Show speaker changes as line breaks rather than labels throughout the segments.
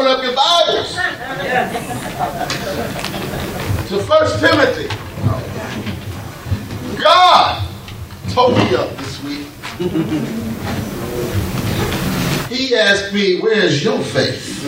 open up your Bibles to 1 Timothy. God told me up this week. He asked me, where's your faith?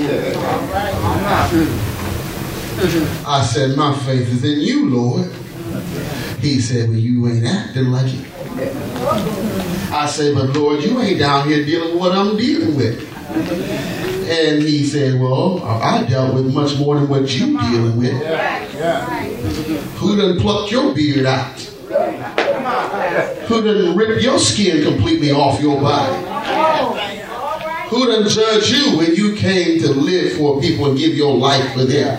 I said, my faith is in you, Lord. He said, well, you ain't acting like it. I said, but Lord, you ain't down here dealing with what I'm dealing with. And he said, well, I dealt with much more than what you dealing with. Who done plucked your beard out? Who done ripped your skin completely off your body? Who done judged you when you came to live for people and give your life for them?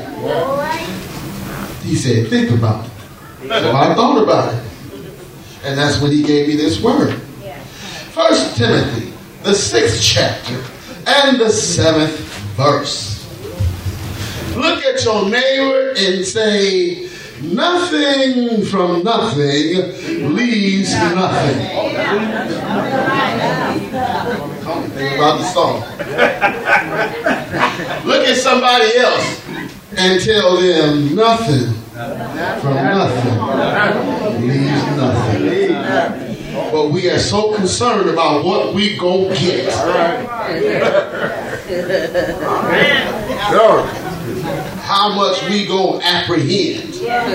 He said, think about it. So I thought about it. And that's when he gave me this word. 1 Timothy, the 6th chapter and the 7th verse. Look at your neighbor and say, nothing from nothing leaves nothing. Think about the song. Look at somebody else and tell them nothing from nothing leaves nothing. But we are so concerned about what we gon' get. How much we gon' apprehend.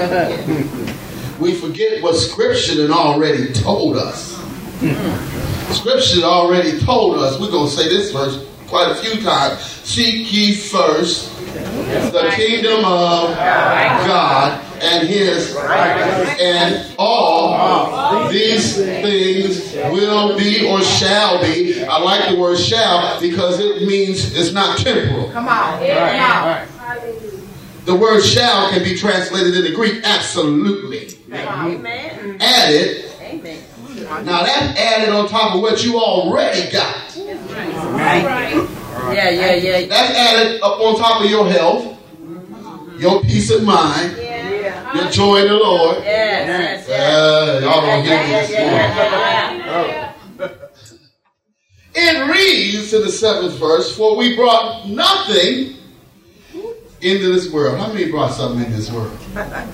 We forget what Scripture had already told us. Scripture already told us. We're going to say this verse quite a few times. Seek ye first the kingdom of God and his, and all these things will be or shall be. I like the word shall because it means it's not temporal. Come on. The word shall can be translated into Greek absolutely. Amen. Added. Amen. Now that's added on top of what you already got. Right. Yeah. That's added up on top of your health, your peace of mind, your joy in the Lord. Y'all don't get this morning. It reads to the 7th verse, for we brought nothing into this world. How many brought something in this world?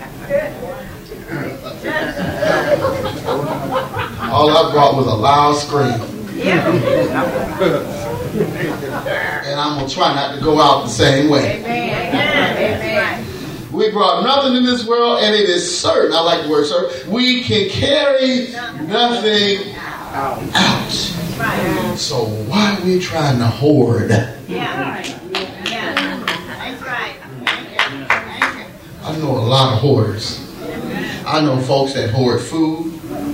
All I brought was a loud scream. And I'm going to try not to go out the same way. Amen. We brought nothing in this world, and it is certain, I like the word certain, we can carry nothing out. So why are we trying to hoard? I know a lot of hoarders. I know folks that hoard food.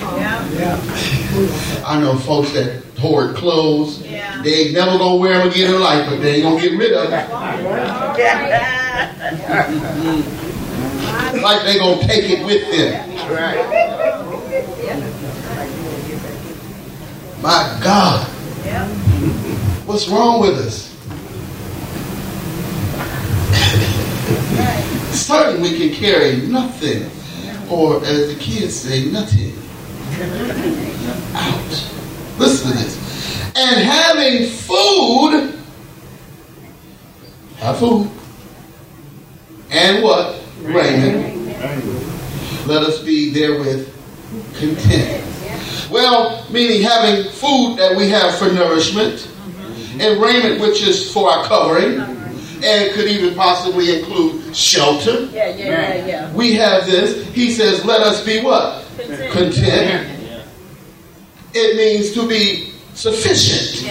I know folks that hoard clothes. They ain't never gonna wear them again in life, but they ain't gonna get rid of them. Like they gonna take it with them. My God, what's wrong with us? Certainly we can carry nothing, or as the kids say, nothing out. Listen to this. And having food, have food, and what? Raiment. Let us be therewith content. Well, meaning having food that we have for nourishment, and raiment which is for our covering, and could even possibly include shelter. We have this. He says, let us be what? Content. It means to be sufficient.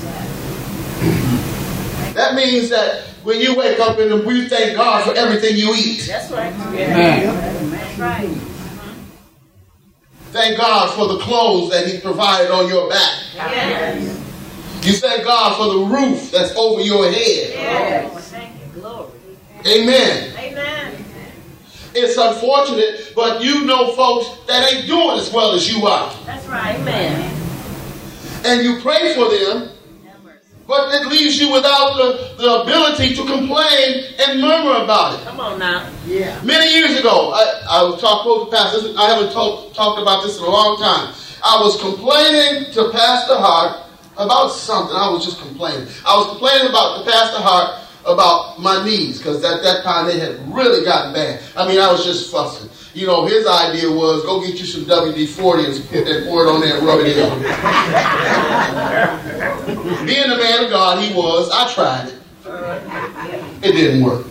That means that when you wake up and you thank God for everything you eat. That's right. That's right. Thank God for the clothes that He provided on your back. Yes. You thank God for the roof that's over your head. Yes. Thank you. Glory. Amen. Amen. It's unfortunate, but you know folks that ain't doing as well as you are. That's right. Amen. And you pray for them, but it leaves you without the ability to complain and murmur about it. Come on now. Yeah. Many years ago, I was talking to Pastor. I haven't talked about this in a long time. I was complaining to Pastor Hart about something. I was just complaining. I was complaining about the Pastor Hart about my knees, because at that time they had really gotten bad. I mean, I was just fussing. You know, his idea was, go get you some WD-40 and pour it on there and rub it in. Being the man of God he was, I tried it. It didn't work.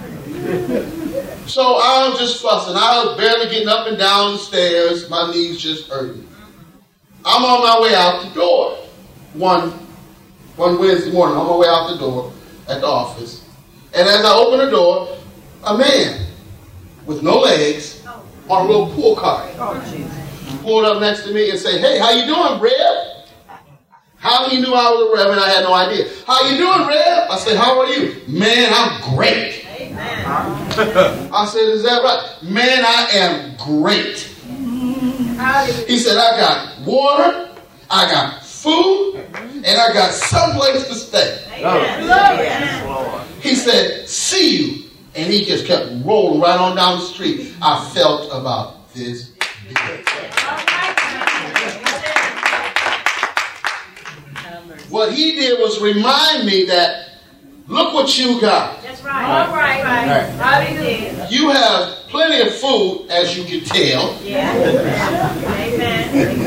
So I was just fussing. I was barely getting up and down the stairs. My knees just hurting. I'm on my way out the door. One Wednesday morning, I'm on my way out the door at the office. And as I open the door, a man with no legs on a little pool cart pulled up next to me and said, "Hey, how you doing, Rev?" How he knew I was a Reverend, I had no idea. "How you doing, Rev?" I said, "How are you?" "Man, I'm great." Amen. I said, "Is that right?" "Man, I am great." He said, "I got water, I got food, and I got someplace to stay." Amen. He said, "See you." And he just kept rolling right on down the street. I felt about this big. What he did was remind me that, look what you got. That's right. All right. You have plenty of food, as you can tell. Yeah. Amen.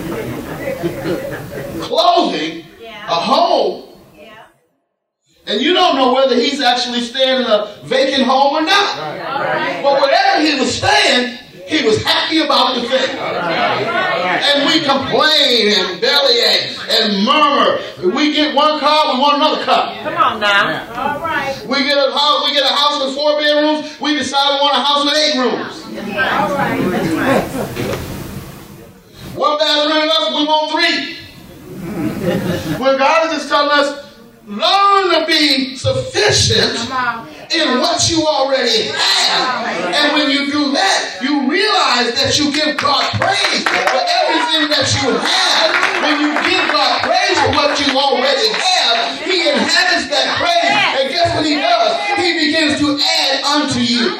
Clothing, a home. And you don't know whether he's actually staying in a vacant home or not. Right. But wherever he was staying, he was happy about the thing. Right. And we complain and bellyache and murmur. We get one car, we want another car. Come on now. All right. We get a house with 4 bedrooms. We decide we want a house with 8 rooms. That's right. All right. That's right. One bathroom enough, we want 3. When God is just telling us, learn to be sufficient in what you already have. And when you do that, you realize that you give God praise for everything that you have. When you give God praise for what you already have, he inhabits that praise. And guess what he does? He begins to add unto you.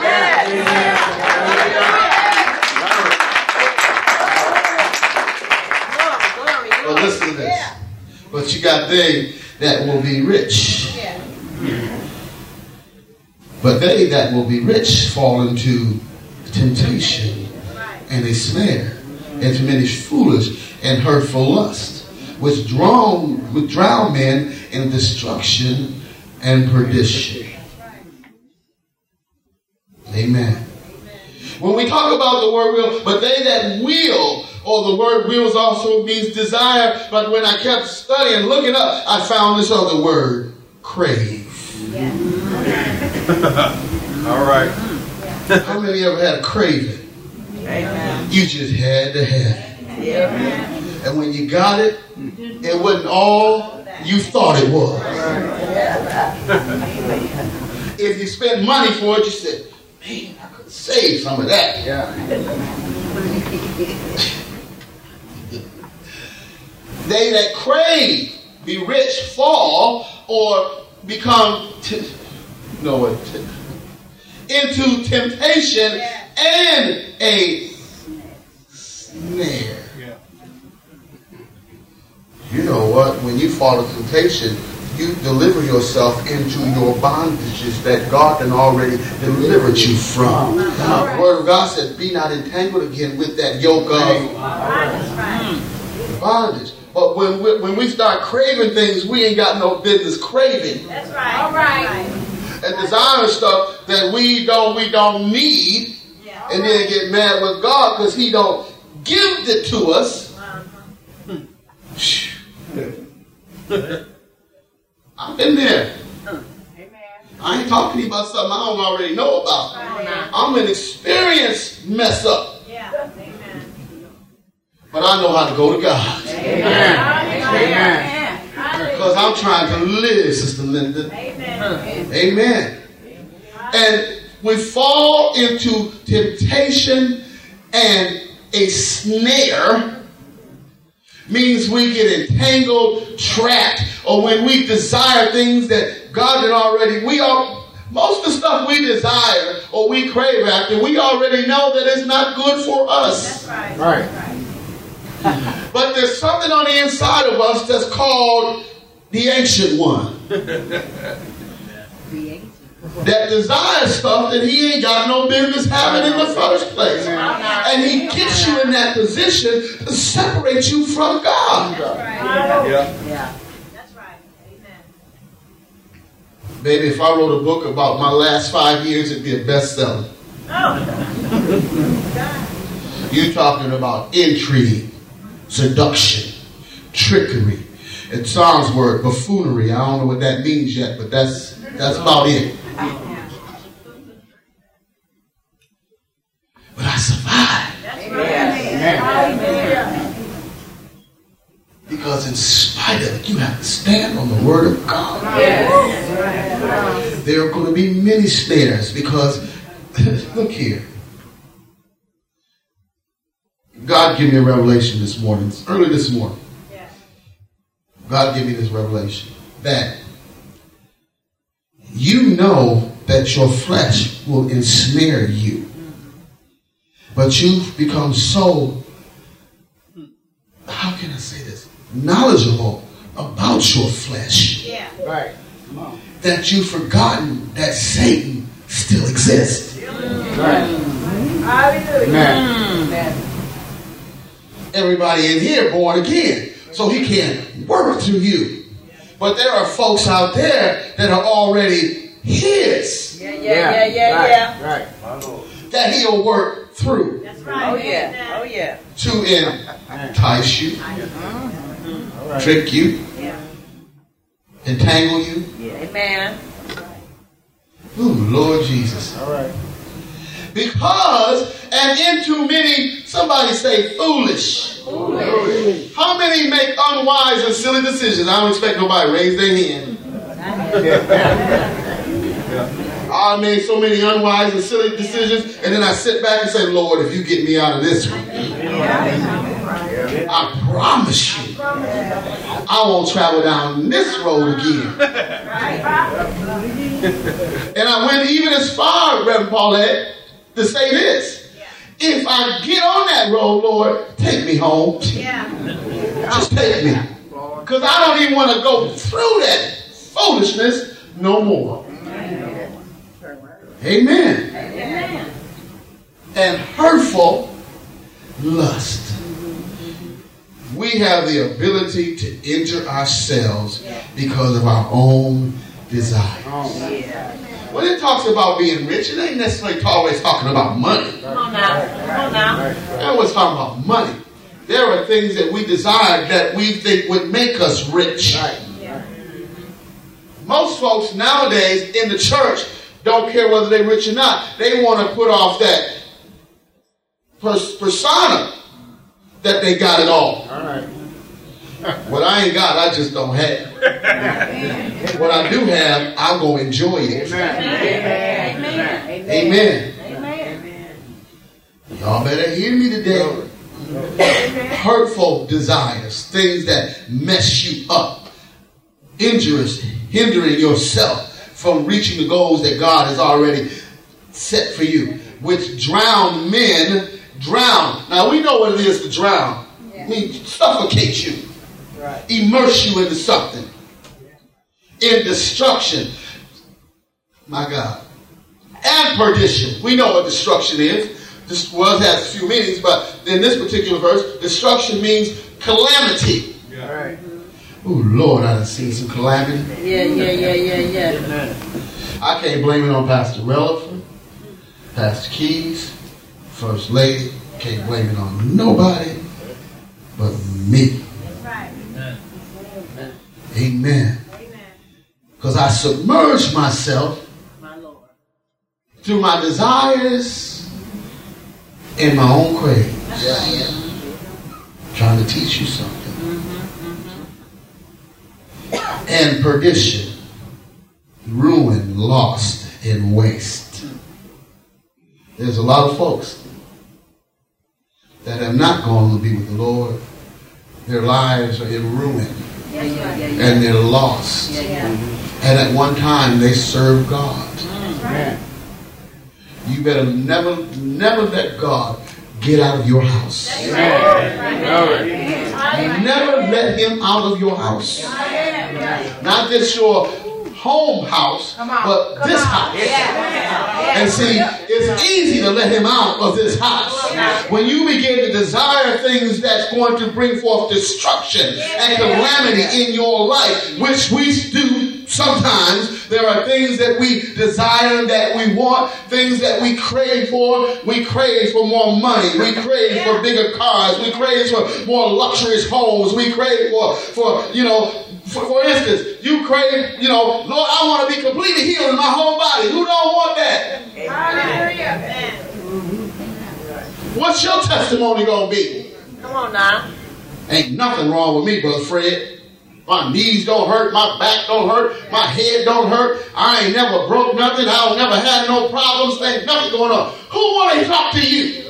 Well, listen to this. But you got they that will be rich. But they that will be rich fall into temptation and a snare, and to many foolish and hurtful lust, which drown men in destruction and perdition. Amen. When we talk about the word will, but they that will, or the word wills also means desire, but when I kept studying, looking up, I found this other word, crave. Yeah.
All right.
How many ever had a craving? Amen. You just had to have it. Yeah. And when you got it, it wasn't all you thought it was. If you spent money for it, you said, man, I could save some of that. Yeah. They that crave, be rich, fall, or become into temptation and a snare. Yeah. You know what? When you fall into temptation, you deliver yourself into your bondages that God had already delivered you from. The Word of God said, be not entangled again with that yoke of bondage. But when we start craving things, we ain't got no business craving. That's right. All right. And desiring stuff that we don't need, and then get mad with God because he don't give it to us. I've been there. I ain't talking to you about something I don't already know about. I'm an experienced mess up. But I know how to go to God. Amen. Because I'm trying to live, Sister Linda. Amen. And we fall into temptation and a snare. Means we get entangled, trapped, or when we desire things that God had already, most of the stuff we desire or we crave after, we already know that it's not good for us. That's right. But there's something on the inside of us that's called the ancient one. that desire stuff that he ain't got no business having in the first place. And he gets you in that position to separate you from God.
Yeah. That's right. Amen.
Baby, if I wrote a book about my last 5 years, it'd be a bestseller. You're talking about intrigue, seduction, trickery. It sounds word buffoonery. I don't know what that means yet, but that's about it. But I survived.
Amen.
Because in spite of it, you have to stand on the word of God. There are going to be many snares because, look here. God gave me a revelation this morning, early this morning. God gave me this revelation that you know that your flesh will ensnare you. But you've become so, how can I say this, knowledgeable about your flesh.
Yeah.
Right. Come on.
That you've forgotten that Satan still exists.
Right.
Hallelujah.
Amen.
Everybody in here born again. So he can't work through you. But there are folks out there that are already his.
Right.
That he'll work through.
That's right. Oh yeah.
To entice you, trick you, entangle you.
Amen.
Ooh, Lord Jesus.
All right.
Because, and into many, somebody say foolish. How many make unwise and silly decisions? I don't expect nobody to raise their hand. I made so many unwise and silly decisions, and then I sit back and say, Lord, if you get me out of this one, I promise you, I won't travel down this road again. And I went even as far, Reverend Paulette, to say this. If I get on that road, Lord, take me home. Just take me. Because I don't even want to go through that foolishness no more. Amen. And hurtful lust. We have the ability to injure ourselves because of our own desires. When it talks about being rich, it ain't necessarily always talking about money.
Come on now.
It always talking about money. There are things that we desire that we think would make us rich. Most folks nowadays in the church don't care whether they're rich or not. They want to put off that persona that they got it all. What I ain't got, I just don't have. What I do have, I'm going to enjoy it. Amen. Y'all better hear me today. Hurtful desires, things that mess you up, injurious, hindering yourself from reaching the goals that God has already set for you, which drown men drown. Now we know what it is to drown. It means suffocate you, immerse you into something, in destruction. My God. And perdition. We know what destruction is. This word has a few meanings, but in this particular verse, destruction means calamity. Oh, Lord, I done seen some calamity.
Yeah.
I can't blame it on Pastor Relaford, Pastor Keys, First Lady. Can't blame it on nobody but me. Amen. Because I submerged myself through my desires and my own cravings. Trying to teach you something. And perdition, ruin, lost, and waste. There's a lot of folks that have not gone to be with the Lord. Their lives are in ruin. And they're lost. And at one time they served God. You better never let God get out of your house. Never let him out of your house. Not just your home house, but this house. And see, it's easy to let him out of this house. When you begin to desire things that's going to bring forth destruction and calamity in your life, which we do sometimes, there are things that we desire, that we want, things that we crave for. We crave for more money. We crave for bigger cars. We crave for more luxurious homes. We crave for instance, you crave, Lord, I want to be completely healed in my whole body. Who don't want that?
Hallelujah.
What's your testimony going to be?
Come on now.
Ain't nothing wrong with me, Brother Fred. My knees don't hurt. My back don't hurt. My head don't hurt. I ain't never broke nothing. I don't never had no problems. Ain't nothing going on. Who want to talk to you?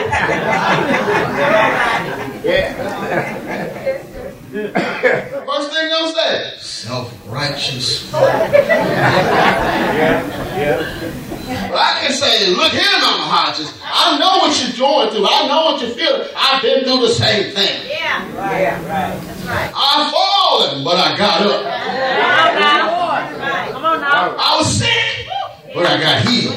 First thing I'm saying, self-righteous. But I can say, look here, Mama Hodges. I know what you're going through. I know what you're feeling. I've been through the same thing.
Yeah. Right. That's right.
I've fallen, but I got up.
Come on now.
I was sick, but I got healed.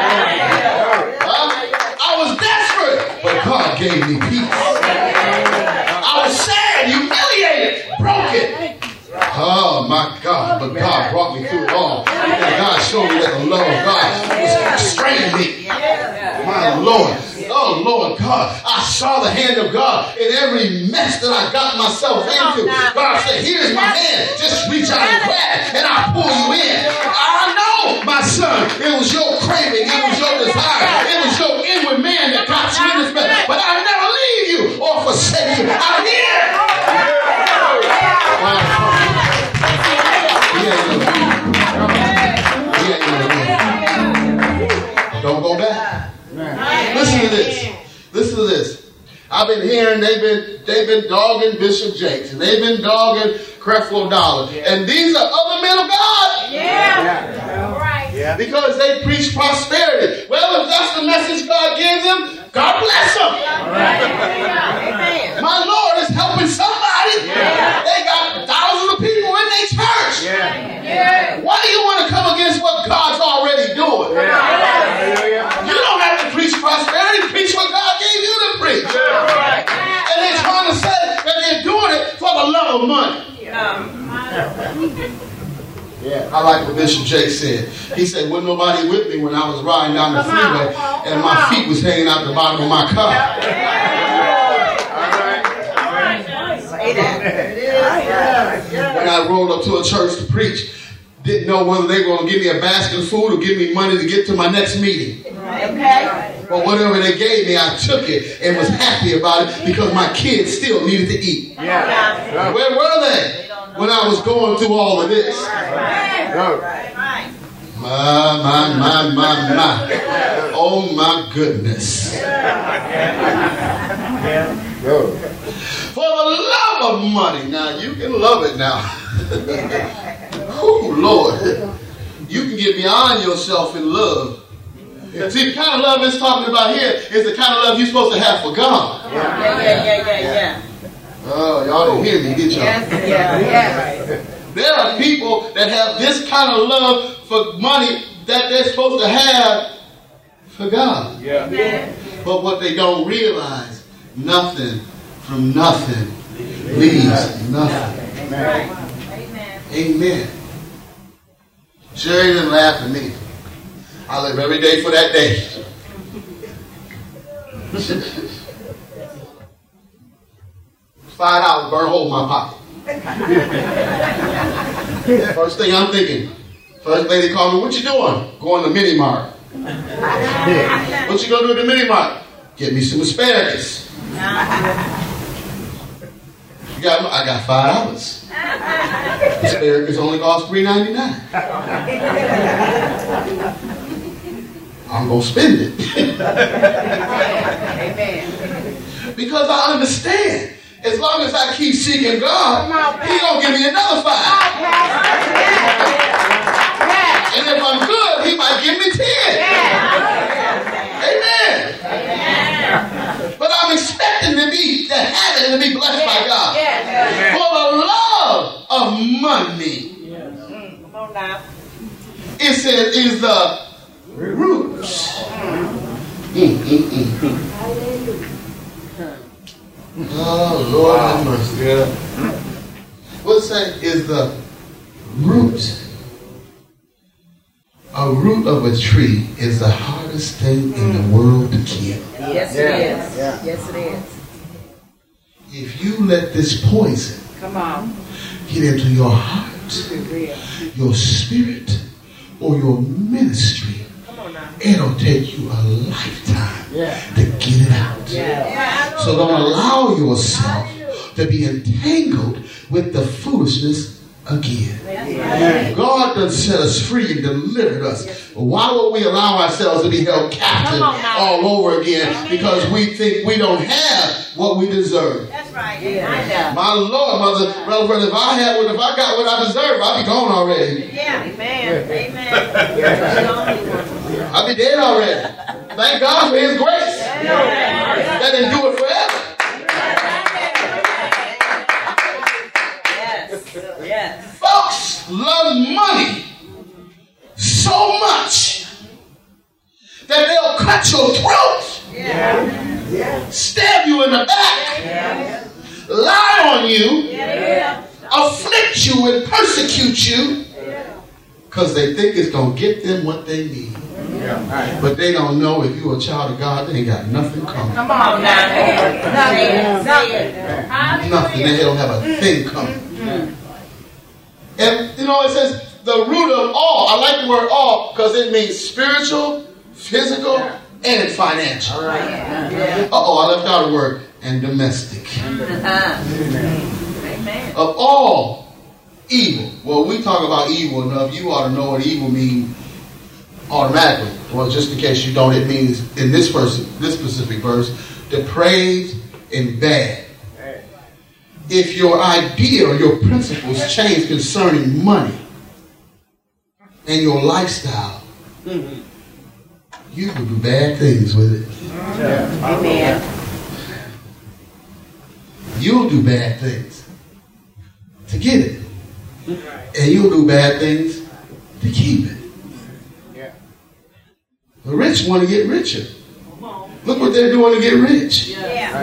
I was desperate, but God gave me peace. I was sad, humiliated, broken. Oh my God, but God brought me through it all. And God showed me that the love of God was constraining me. My Lord. Oh Lord God, I saw the hand of God in every mess that I got myself into. God said, here's my hand. Just reach out and grab and I'll pull you in. I know, my son, it was your craving, it was your desire, it was your inward man that got you in this mess. But I'll never leave you or forsake you. I'm here. Don't go back. Listen to this. I've been hearing they've been dogging Bishop Jakes and they've been dogging Creflo Dollar. And these are other men of God.
Yeah.
Because they preach prosperity. Well, if that's the message God gives them, God bless them.
Amen.
My Lord is helping somebody. They got thousands of people in their church. Why do you want to come against what God's already doing? You don't have to preach prosperity. Preach what God gave you to preach. And they're trying to say that they're doing it for the love of money. I like what Bishop Jake said. He said, wasn't nobody with me when I was riding down the freeway and my feet was hanging out the bottom of my car. When I rolled up to a church to preach, didn't know whether they were going to give me a basket of food or give me money to get to my next meeting. But whatever they gave me, I took it and was happy about it because my kids still needed to eat. Where were they when I was going through all of this? My. Oh my goodness. For the love of money. Now you can love it now. Oh Lord. You can get beyond yourself in love. See, the kind of love it's talking about here is the kind of love you're supposed to have for God.
Yeah.
Oh, y'all didn't hear me, did y'all?
Yes.
There are people that have this kind of love for money that they're supposed to have for God. But what they don't realize, nothing from nothing leaves nothing. Amen. Jerry didn't laugh at me. I live every day for that day. $5 burn a hole in my pocket. First thing I'm thinking, first lady called me, what you doing? Going to Mini Mart. What you gonna do at the Mini Mart? Get me some asparagus. I got $5. Asparagus only costs $3.99. I'm gonna spend it. Because I understand. As long as I keep seeking God, He's gonna give me another $5. And if I'm good, He might give me 10. Amen. But I'm expecting to have it and to be blessed by God. For the love of money.
Come on now.
It says is the roots. Oh, Lord have mercy. What's that? Is the root. A root of a tree is the hardest thing in the world to kill.
Yes, it is. Yes, it is.
If you let this poison get into your heart, your spirit, or your ministry, it'll take you a lifetime to get it out. So don't allow yourself to be entangled with the foolishness again. God done set us free and delivered us. Why would we allow ourselves to be held captive all over again because we think we don't have what we deserve?
That's right. Yeah.
My Lord, brother, if I got what I deserve, I'd be gone already.
Yeah. Amen. Amen.
I'd be dead already. Thank God for His grace. That didn't do it forever.
Yes.
Folks love money so much that they'll cut your throat, stab you in the back, lie on you, afflict you and persecute you because they think it's going to get them what they need. But they don't know if you're a child of God, they ain't got nothing coming.
Come on now. Nothing.
Nothing. They don't have a thing coming. And you know, it says the root of all. I like the word all because it means spiritual, physical, and financial. Uh-oh, I left out a word. And domestic.
Amen.
Of all evil. Well, we talk about evil enough. You ought to know what evil means automatically. Well, just in case you don't, it means in this specific verse, depraved and bad. If your idea or your principles change concerning money and your lifestyle, you will do bad things with it.
Amen.
You'll do bad things to get it. And you'll do bad things to keep it. The rich want to get richer. Look what they're doing to get rich.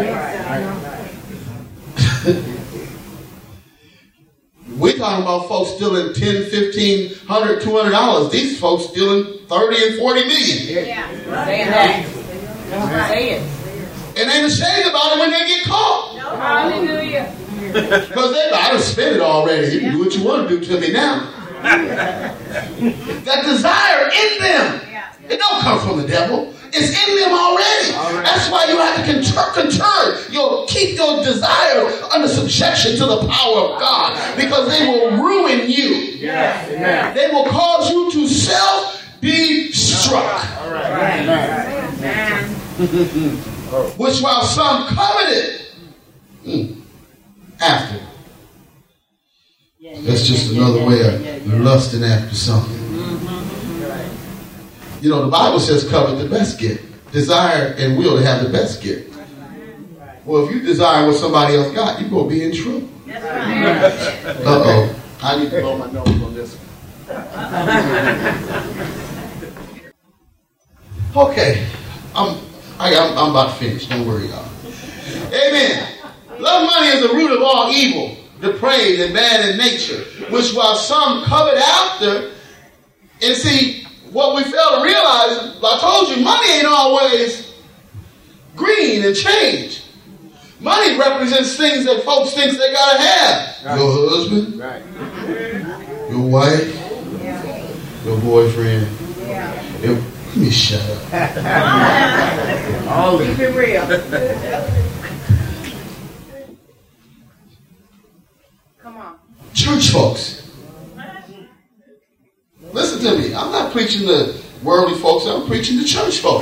We're talking about folks stealing $10, $15, $100, $200. These folks stealing $30 and $40 million.
Say that. Say it.
And they ain't ashamed about it when they get caught.
Hallelujah.
Because I done spent it already. You can do what you want to do to me now. That desire in them, it don't come from the devil. It's in them already. That's why you have to keep your desire under subjection to the power of God, because they will ruin you. They will cause you to self-destruct. Which while some coveted after. That's just another way of lusting after something. You know, the Bible says covet the best gift. Desire and will to have the best gift. Well, if you desire what somebody else got, you're going to be in trouble. Uh-oh. I need to blow my nose on this one. Okay. I'm about to finish. Don't worry, y'all. Amen. Love money is the root of all evil, depraved and bad in nature, which while some covet after, and see, what we fail to realize, I told you, money ain't always green and change. Money represents things that folks think they got to have. Your husband, your wife, your boyfriend. Let me shut up.
Keep it real. Come on.
Church folks. Listen to me. I'm not preaching to worldly folks. I'm preaching to church folks.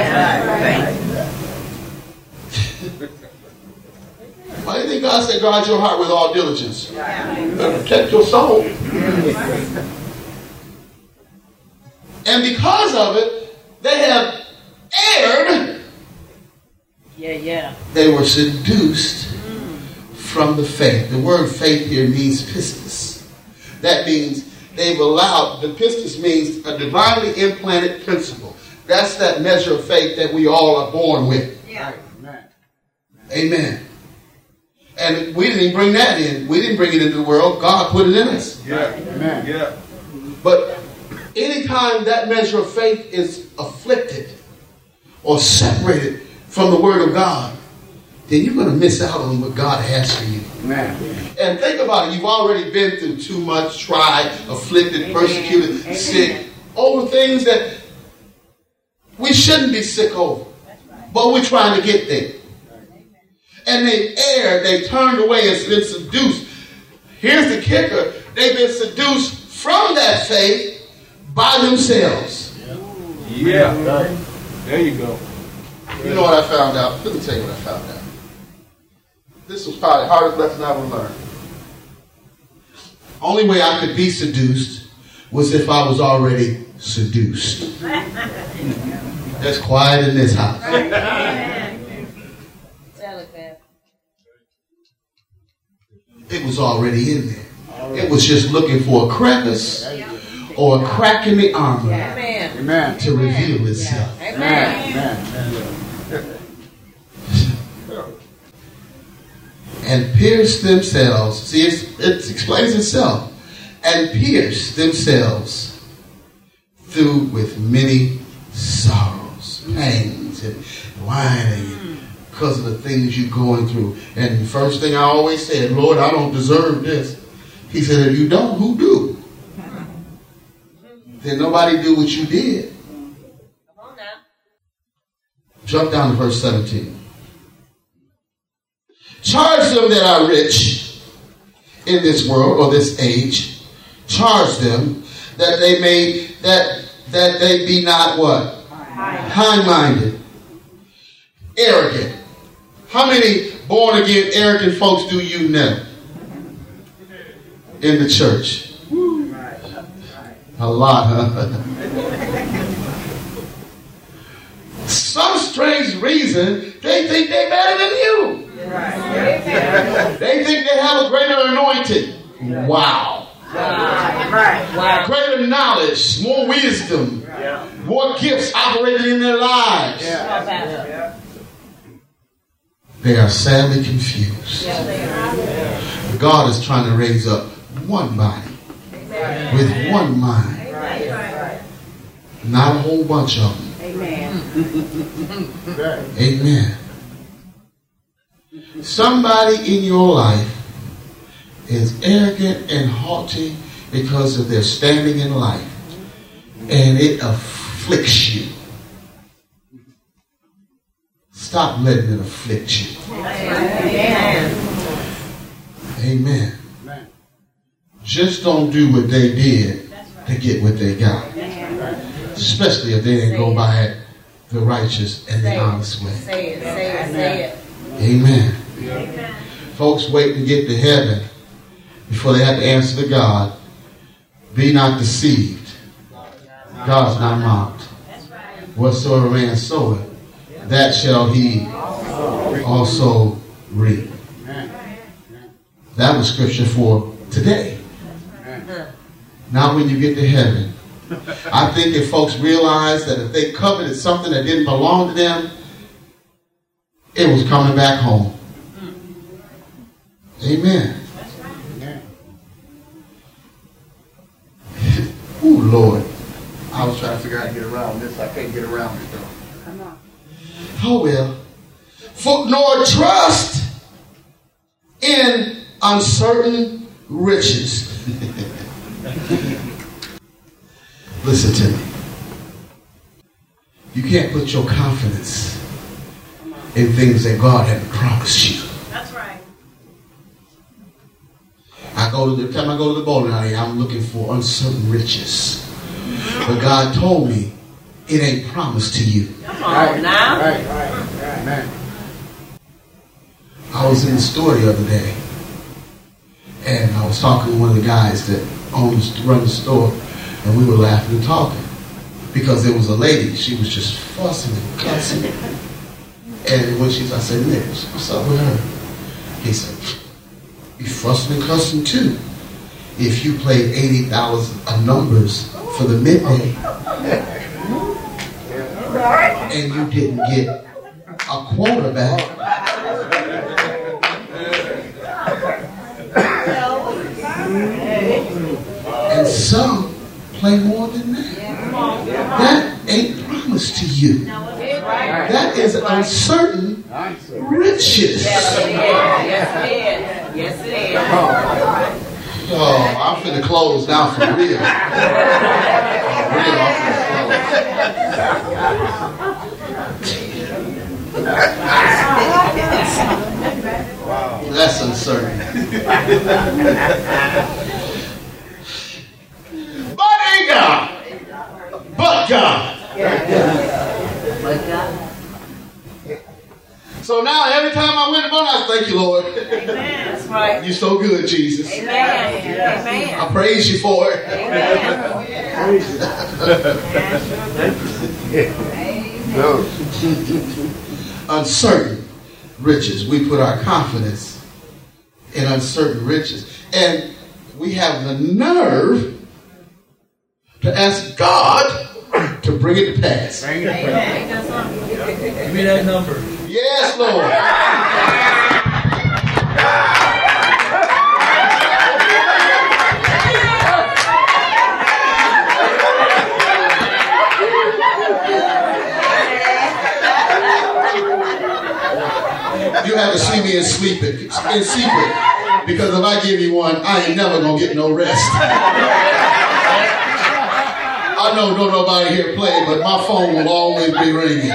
Why do you think God said guard your heart with all diligence? Protect your soul. And because of it, they have erred. They were seduced from the faith. The word faith here means pistis. That means they've allowed, dipistis means a divinely implanted principle. That's that measure of faith that we all are born with.
Yeah.
Amen.
Amen. And we didn't bring that in. We didn't bring it into the world. God put it in us.
Yeah. Amen. Yeah.
But anytime that measure of faith is afflicted or separated from the Word of God, then you're going to miss out on what God has for you.
Amen.
And think about it. You've already been through too much, tried, afflicted, persecuted, sick, over things that we shouldn't be sick over. But we're trying to get there. And they erred, they turned away and been seduced. Here's the kicker. They've been seduced from that faith by themselves.
Yeah. There you go.
You know what I found out? Let me tell you what I found out. This was probably the hardest lesson I ever learned. Only way I could be seduced was if I was already seduced. That's quiet in this house. It was already in there. It was just looking for a crevice or a crack in the armor to reveal itself. And pierce themselves. See, it explains itself. And pierce themselves through with many sorrows, pangs, and whining because of the things you're going through. And the first thing I always said, Lord, I don't deserve this. He said, if you don't, who do? Then nobody do what you did. Jump down to verse 17. Charge them that are rich in this world or this age. Charge them that they be not what? High-minded. Arrogant. How many born again arrogant folks do you know in the church? A lot, huh? Some strange reason they think they're better than you. They think they have a greater anointing. Wow. Greater knowledge, more wisdom, more gifts operating in their lives. They are sadly confused. God is trying to raise up one body with one mind. Not a whole bunch of them. Amen. Somebody in your life is arrogant and haughty because of their standing in life, and it afflicts you. Stop letting it afflict you. Amen. Just don't do what they did to get what they got. Especially if they didn't go by it the righteous and the honest way.
Say it.
Amen. Folks wait to get to heaven before they have to answer to God. Be not deceived. God's not mocked. Whatsoever man soweth, that shall he also reap. That was scripture for today. Not when you get to heaven. I think if folks realize that if they coveted something that didn't belong to them, it was coming back home. Amen. Ooh, Lord. I was trying to figure out how to get around this. I can't get around it, though.
Come on.
Oh, well. Nor trust in uncertain riches. Listen to me. You can't put your confidence in things that God hasn't promised you.
That's right.
Every time I go to the bowling alley, I'm looking for uncertain riches. But God told me it ain't promised to you.
Come on now.
Right.
I was in the store the other day, and I was talking to one of the guys that run the store, and we were laughing and talking because there was a lady. She was just fussing and cussing. And when I said, Nick, what's up with her? He said, you fussing and cussing too. if you played 80,000 numbers for the midday and you didn't get a quarterback, and some play more than that. That ain't promised to you. That is uncertain riches.
Yes, it is. Yes, it is.
Oh, I'm finna close now for real. For real, I'm finna close. That's uncertain. But ain't God. But God.
But God.
So now every time I went about, I thank you, Lord.
Amen. That's right.
You're so good, Jesus.
Amen. Amen.
I praise you for it. Uncertain riches. We put our confidence in uncertain riches. And we have the nerve to ask God to bring it to pass.
Bring it to pass. Give me that number.
Yes, Lord. You have to see me in secret, because if I give you one, I ain't never gonna get no rest. I know don't nobody here play, but my phone will always be ringing.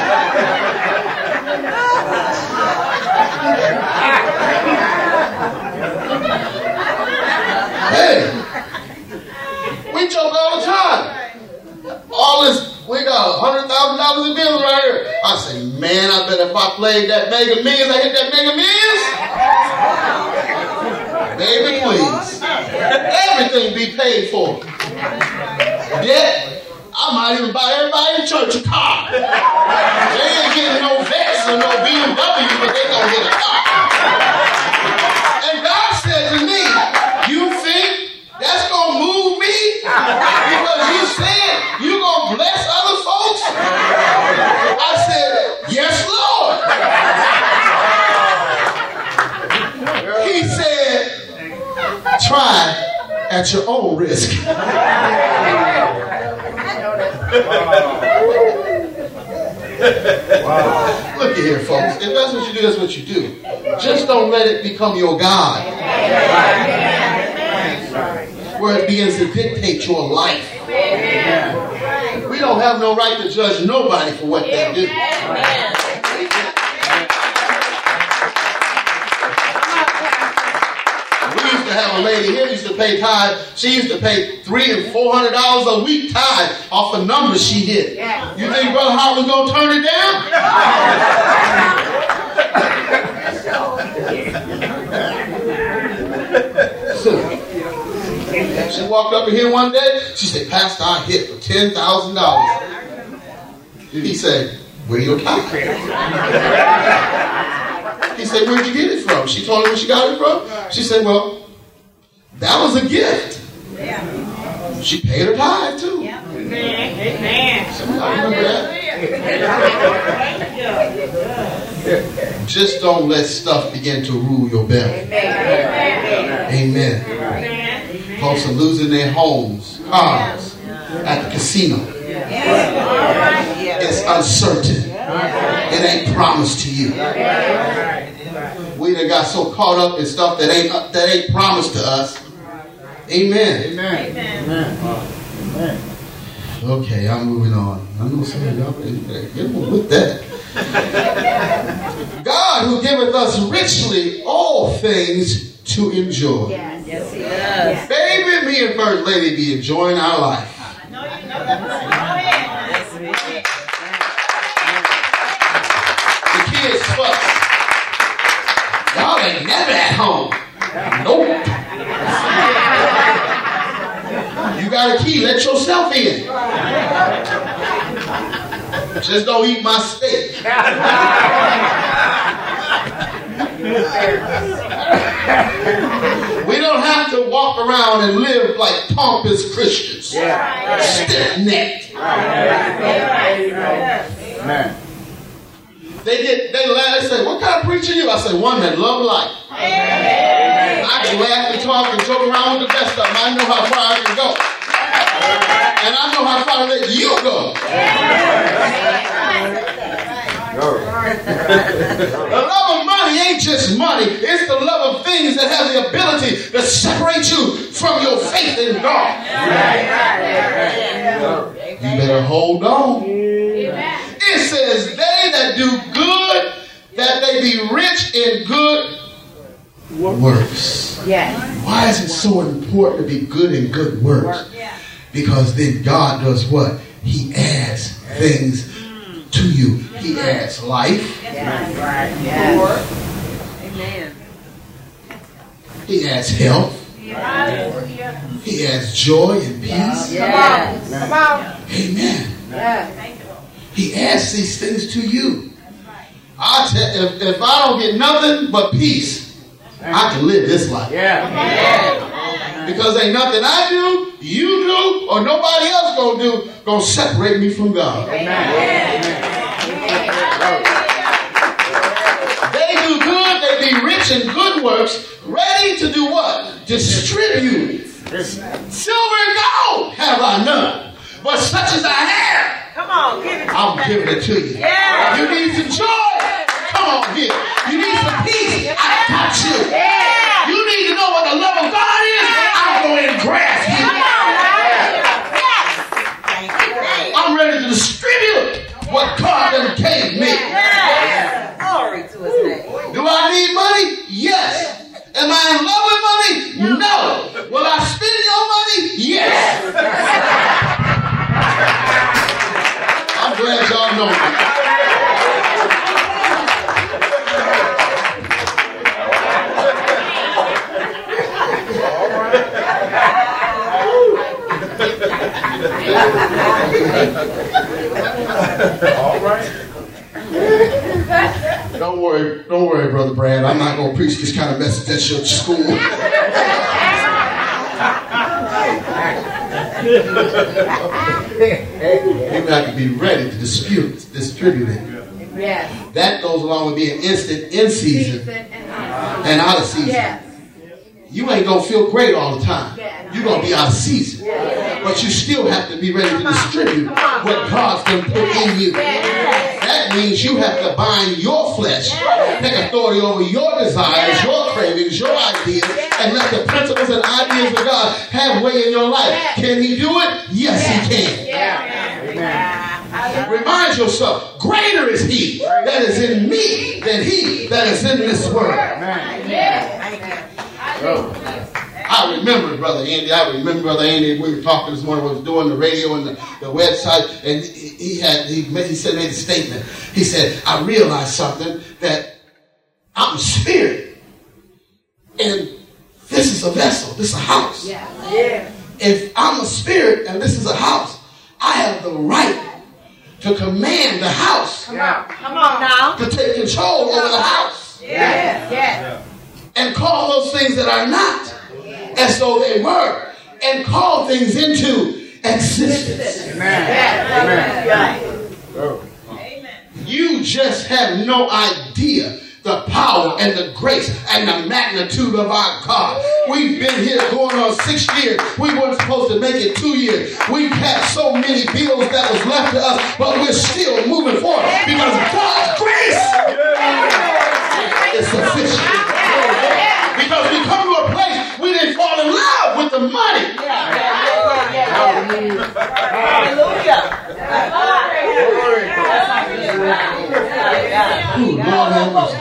Hey, we joke all the time. All this, we got $100,000 in bills right here. I say, man, I bet if I played that Mega Millions, I hit that Mega Millions. Baby, please. Everything be paid for. Yeah, I might even buy everybody in church a car. They ain't getting no Vex or no BMW, but they gonna get a car. And God said to me, you think that's gonna move me? Because you said you gonna bless other folks? I said, yes, Lord. He said, try at your own risk. Wow. Look at here, folks. If that's what you do, that's what you do. Just don't let it become your God, where it begins to dictate your life. We don't have no right to judge nobody for what they do. We used to have a lady here used to pay tithe. She used to pay $300 and $400 a week tithe off the numbers she hit. You think Brother Howard was gonna turn it down? She walked up in here one day. She said, Pastor, I hit for $10,000. He said, where your tithe? He said, where'd you get it from? She told him where she got it from. She said, well, that was a gift. She paid her tithe too.
Amen.
I remember that. Just don't let stuff begin to rule your belly. Amen. Folks are losing their homes, cars, at the casino. It's uncertain. It ain't promised to you. We done got so caught up in stuff that ain't promised to us. Amen. Amen. Okay, I'm moving on. I know some of y'all get on with that. God who giveth us richly all things to enjoy.
Yes, he does.
Baby, me and First Lady be enjoying our life. The kids fuss. Y'all ain't never at home. Nope. You got a key, let yourself in. Just don't eat my steak. We don't have to walk around and live like pompous Christians. Stiff-necked.
Amen.
They say, what kind of preacher are you? I say, one that love life.
Amen.
I can laugh and talk and joke around with the best of them. I know how far I can go. And I know how far to let you go. The love of money ain't just money. It's the love of things that have the ability to separate you from your faith in God. You better hold on. It says, they that do good, that they be rich in good works. Why is it so important to be good in good works? Because then God does what? He adds things to you. He adds life.
Amen.
He adds health. He adds joy and peace.
Come on.
Amen. He adds these things to you. I tell you, if I don't get nothing but peace, I can live this life. Because ain't nothing I do, you do, or nobody else gonna separate me from God. They do good, they be rich in good works, ready to do what? Distribute. Silver and gold have I none, but such as I have,
Come on, give it to
I'm giving it to you. You need some joy? Come on, give it. You need some peace? I got you. You need to know what the love of God is? I'll go and grasp you. I'm ready to distribute what God done gave me.
Glory to his name.
Do I need money? Yes. Am I in love with money? No. Will I spend your money? Yes. I'm glad y'all know me.
All right.
Don't worry, Brother Brad. I'm not going to preach this kind of message at your school. You got to be ready to distribute it. That goes along with being instant in season and out of season. You ain't going to feel great all the time. You're going to be out of season. But you still have to be ready to distribute what God's going to put in you. That means you have to bind your flesh, take authority over your desires, your cravings, your ideas, and let the principles and ideas of God have way in your life. Can he do it? Yes, he can. Remind yourself, greater is he that is in me than he that is in this world. I remember Brother Andy. We were talking this morning. We was doing the radio and the website, and he made a statement. He said, "I realized something, that I'm a spirit, and this is a vessel. This is a house. If I'm a spirit and this is a house, I have the right to command the house.
Come on now.
To take control over the house. And call those things that are not as though they were, and call things into existence."
Amen.
You just have no idea the power and the grace and the magnitude of our God. We've been here going on 6 years. We weren't supposed to make it 2 years. We've had so many bills that was left to us, but we're still moving forward because God's grace is sufficient. Because we come to a place we didn't fall in love with the money.
Hallelujah.
Ooh, Lord have mercy.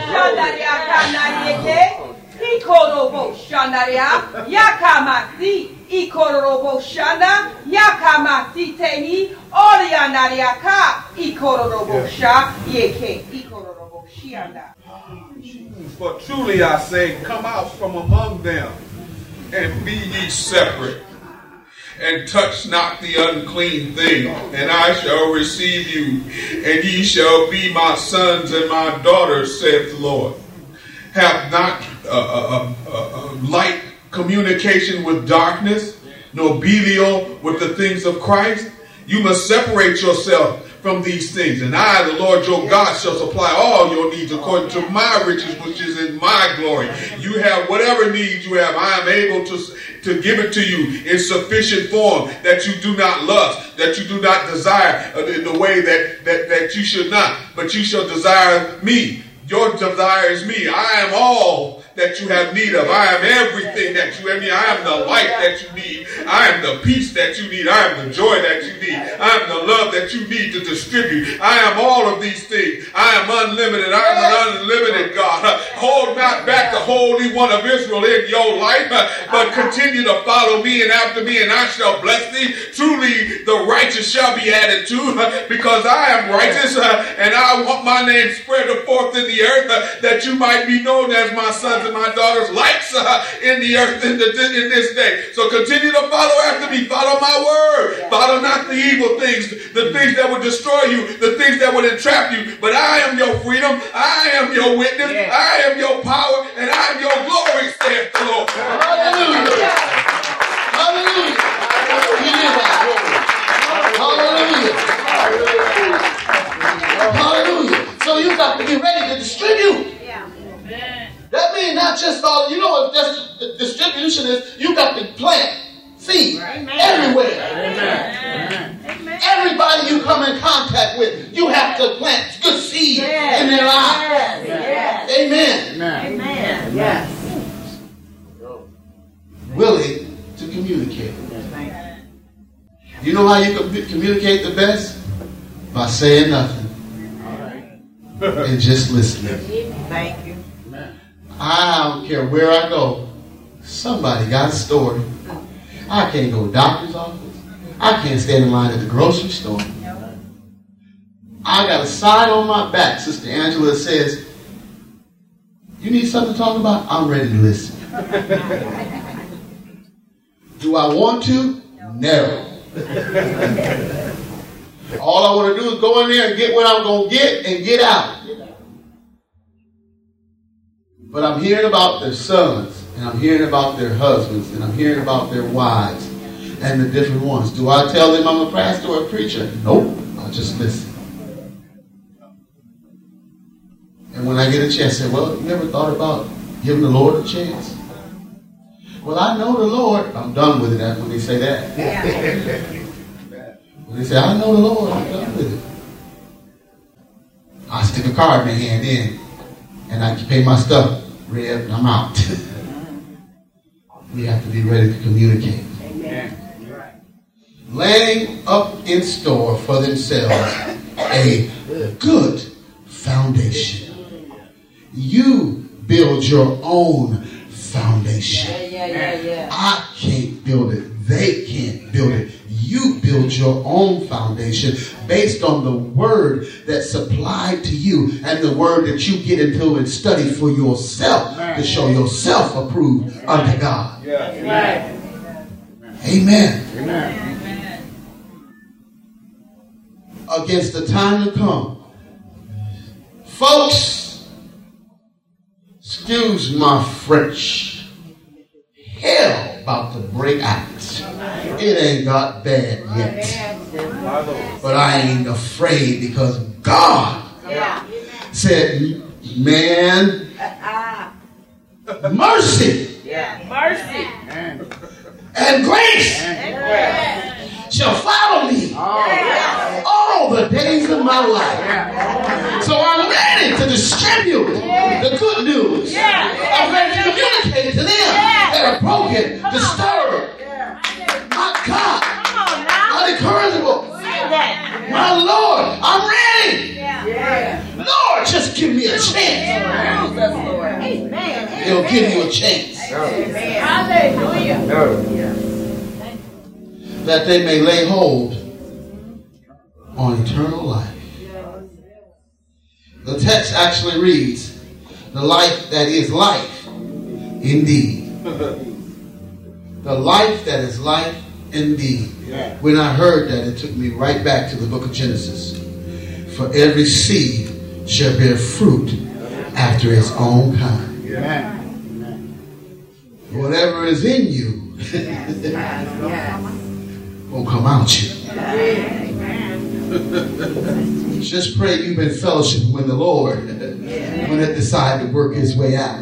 For truly I say, come out from among them, and be ye separate, and touch not the unclean thing, and I shall receive you, and ye shall be my sons and my daughters, saith the Lord. Have not light communication with darkness, no Belial with the things of Christ. You must separate yourself from these things. And I, the Lord your God, shall supply all your needs according to my riches, which is in my glory. You have whatever needs you have. I am able to give it to you in sufficient form, that you do not lust, that you do not desire in the way that you should not, but you shall desire me. Your desire is me. I am all that you have need of. I am everything that you have need. I am the light that you need. I am the peace that you need. I am the joy that you need. I am the love that you need to distribute. I am all of these things. I am unlimited. I am an unlimited God. Hold not back the Holy One of Israel in your life, but continue to follow me and after me, and I shall bless thee. Truly the righteous shall be added to, because I am righteous, and I want my name spread forth in the earth, that you might be known as my sons and my daughters' lights in the earth in this day. So continue to follow after me. Follow my word. Follow not the evil things, the things that would destroy you, the things that would entrap you. But I am your freedom. I am your witness. I am your power, and I am your glory, saith the Lord.
Hallelujah. Hallelujah. He is our glory. Hallelujah. Hallelujah. So you got to be ready to distribute. That means not just all, you know what the distribution is? You got to plant seed everywhere.
Amen.
Everybody you come in contact with, you have to plant good seed in their lives. Amen.
Amen.
Yes.
Willing to communicate. You know how you can communicate the best? By saying nothing. And just listening.
Thank you.
I don't care where I go. Somebody got a story. I can't go to the doctor's office. I can't stand in line at the grocery store. I got a sign on my back, Sister Angela, that says, you need something to talk about? I'm ready to listen. Do I want to? No. All I want to do is go in there and get what I'm going to get and get out. But I'm hearing about their sons, and I'm hearing about their husbands, and I'm hearing about their wives, and the different ones. Do I tell them I'm a pastor or a preacher? Nope. I'll just listen. And when I get a chance, I say, well, you ever thought about giving the Lord a chance? Well, I know the Lord. I'm done with it when they say that. When they say, I know the Lord, I'm done with it. I stick a card in their hand in, and I pay my stuff, Rev, and I'm out. We have to be ready to communicate.
Amen.
Laying up in store for themselves a good foundation. You build your own foundation. I can't build it. They can't build it. You build your own foundation based on the word that's supplied to you and the word that you get into and study for yourself to show yourself approved unto God. Amen.
Amen.
Against the time to come, folks, excuse my French, hell about to break out. It ain't got bad yet. But I ain't afraid because God said, man, mercy and grace shall follow me all the days of my life. So I'm ready to distribute the good news. I'm ready to communicate to them that are broken, disturbed. My God, unincorrigible. My Lord, I'm ready. Lord, just give me a chance. He'll give you a chance. That they may lay hold on eternal life. The text actually reads, the life that is life indeed. The life that is life indeed. When I heard that, it took me right back to the book of Genesis. For every seed shall bear fruit after its own kind. Whatever is in you will come out you. Just pray you've been fellowship with the Lord when it decide to work his way out.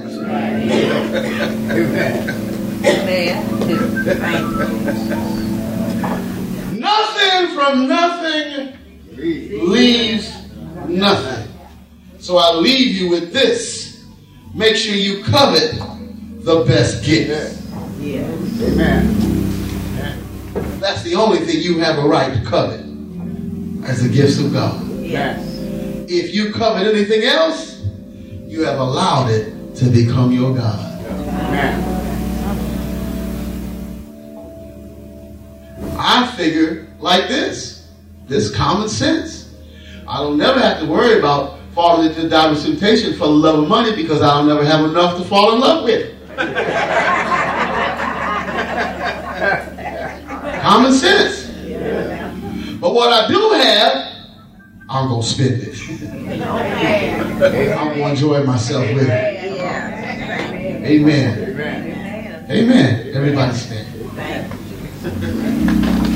Nothing from nothing leaves nothing. So I leave you with this. Make sure you covet the best gift. Amen. That's the only thing you have a right to covet as the gifts of God.
Yes.
If you covet anything else, you have allowed it to become your God. Amen. I figure like this common sense. I don't never have to worry about falling into diverse temptation for the love of money because I'll never have enough to fall in love with. Common sense. But what I do have, I'm going to spend it. I'm going to enjoy myself with it. Amen. Amen. Everybody stand.